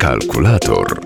Kalkulator.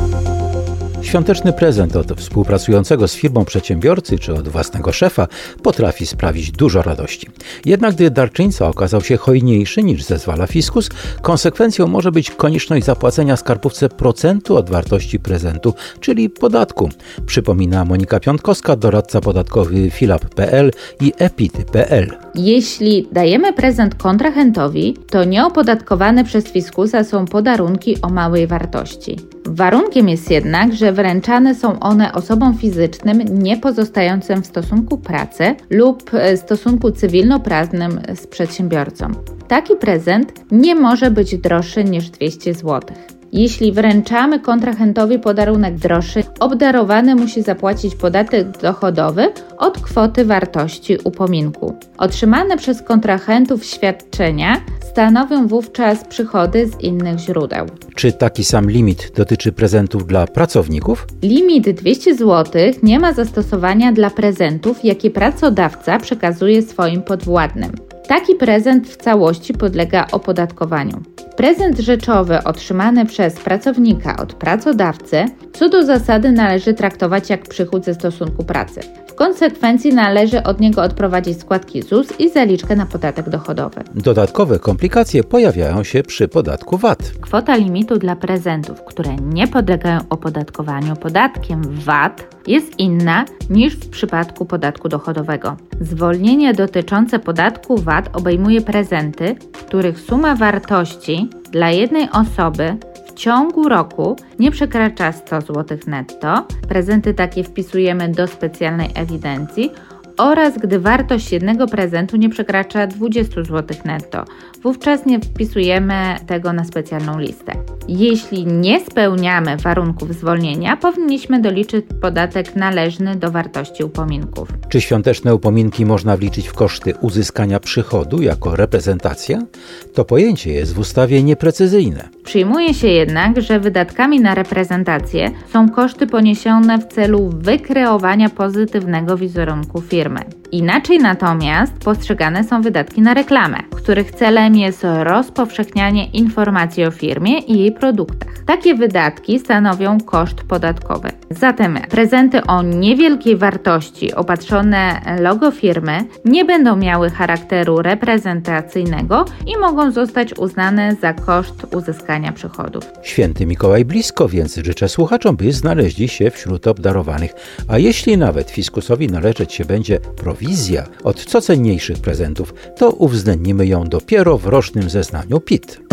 Świąteczny prezent od współpracującego z firmą przedsiębiorcy czy od własnego szefa potrafi sprawić dużo radości. Jednak gdy darczyńca okazał się hojniejszy niż zezwala fiskus, konsekwencją może być konieczność zapłacenia skarbówce procentu od wartości prezentu, czyli podatku. Przypomina Monika Piątkowska, doradca podatkowy Filap.pl i Epity.pl. Jeśli dajemy prezent kontrahentowi, to nieopodatkowane przez fiskusa są podarunki o małej wartości. Warunkiem jest jednak, że wręczane są one osobom fizycznym niepozostającym w stosunku pracy lub stosunku cywilnoprawnym z przedsiębiorcą. Taki prezent nie może być droższy niż 200 zł. Jeśli wręczamy kontrahentowi podarunek droższy, obdarowany musi zapłacić podatek dochodowy od kwoty wartości upominku. Otrzymane przez kontrahentów świadczenia stanowią wówczas przychody z innych źródeł. Czy taki sam limit dotyczy prezentów dla pracowników? Limit 200 zł nie ma zastosowania dla prezentów, jakie pracodawca przekazuje swoim podwładnym. Taki prezent w całości podlega opodatkowaniu. Prezent rzeczowy otrzymany przez pracownika od pracodawcy co do zasady należy traktować jak przychód ze stosunku pracy. W konsekwencji należy od niego odprowadzić składki ZUS i zaliczkę na podatek dochodowy. Dodatkowe komplikacje pojawiają się przy podatku VAT. Kwota limitu dla prezentów, które nie podlegają opodatkowaniu podatkiem VAT, jest inna niż w przypadku podatku dochodowego. Zwolnienie dotyczące podatku VAT obejmuje prezenty, których suma wartości dla jednej osoby w ciągu roku nie przekracza 100 zł netto. Prezenty takie wpisujemy do specjalnej ewidencji oraz gdy wartość jednego prezentu nie przekracza 20 zł netto. Wówczas nie wpisujemy tego na specjalną listę. Jeśli nie spełniamy warunków zwolnienia, powinniśmy doliczyć podatek należny do wartości upominków. Czy świąteczne upominki można wliczyć w koszty uzyskania przychodu jako reprezentacja? To pojęcie jest w ustawie nieprecyzyjne. Przyjmuje się jednak, że wydatkami na reprezentację są koszty poniesione w celu wykreowania pozytywnego wizerunku firmy. Inaczej natomiast postrzegane są wydatki na reklamę, których celem jest rozpowszechnianie informacji o firmie i jej produktach. Takie wydatki stanowią koszt podatkowy. Zatem prezenty o niewielkiej wartości opatrzone logo firmy nie będą miały charakteru reprezentacyjnego i mogą zostać uznane za koszt uzyskania przychodów. Święty Mikołaj blisko, więc życzę słuchaczom, by znaleźli się wśród obdarowanych. A jeśli nawet fiskusowi należeć się będzie prowizja od co cenniejszych prezentów, to uwzględnimy ją dopiero w rocznym zeznaniu PIT.